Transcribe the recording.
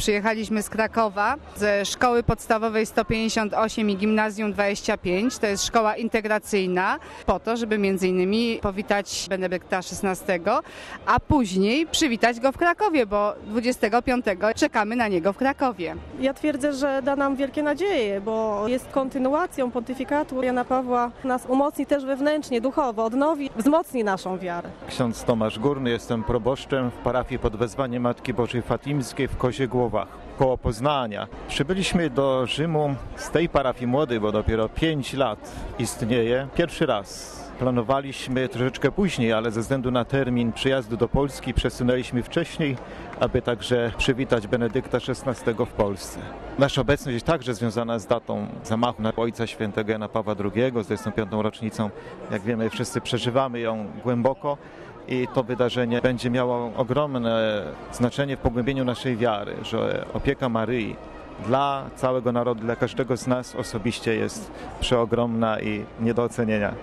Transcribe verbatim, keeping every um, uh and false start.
Przyjechaliśmy z Krakowa, ze szkoły podstawowej sto pięćdziesiąt osiem i gimnazjum dwadzieścia pięć. To jest szkoła integracyjna po to, żeby między innymi powitać Benedykta szesnastego, a później przywitać go w Krakowie, bo dwudziestego piątego czekamy na niego w Krakowie. Ja twierdzę, że da nam wielkie nadzieje, bo jest kontynuacją pontyfikatu Jana Pawła. Nas umocni też wewnętrznie, duchowo, odnowi, wzmocni naszą wiarę. Ksiądz Tomasz Górny, jestem proboszczem w parafii pod wezwaniem Matki Bożej Fatimskiej w Koziegłowach, koło Poznania. Przybyliśmy do Rzymu z tej parafii młodej, bo dopiero pięć lat istnieje, pierwszy raz. Planowaliśmy troszeczkę później, ale ze względu na termin przyjazdu do Polski przesunęliśmy wcześniej, aby także przywitać Benedykta szesnastego w Polsce. Nasza obecność jest także związana z datą zamachu na Ojca Świętego Jana Pawła drugiego, z dwudziestą piątą rocznicą. Jak wiemy, wszyscy przeżywamy ją głęboko i to wydarzenie będzie miało ogromne znaczenie w pogłębieniu naszej wiary, że opieka Maryi dla całego narodu, dla każdego z nas osobiście jest przeogromna i nie do ocenienia.